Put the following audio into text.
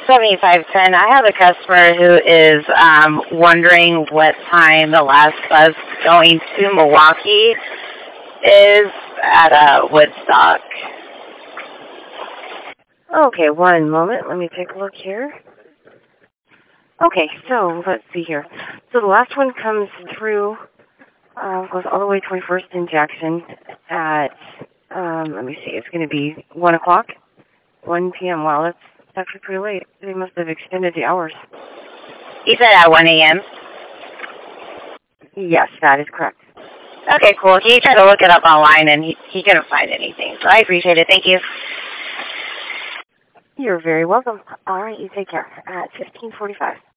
7510. I have a customer who is wondering what time the last bus going to Milwaukee is at Woodstock. Okay, one moment. Let me take a look here. Okay, so let's see here. So the last one comes through, goes all the way 21st in Jackson at, let me see, it's going to be 1 o'clock, 1 p.m. Wow, that's actually pretty late. They must have extended the hours. You said at 1 a.m.? Yes, that is correct. Okay, cool. He tried to look it up online and he couldn't find anything, so I appreciate it. Thank you. You're very welcome. All right, you take care. At 15:45.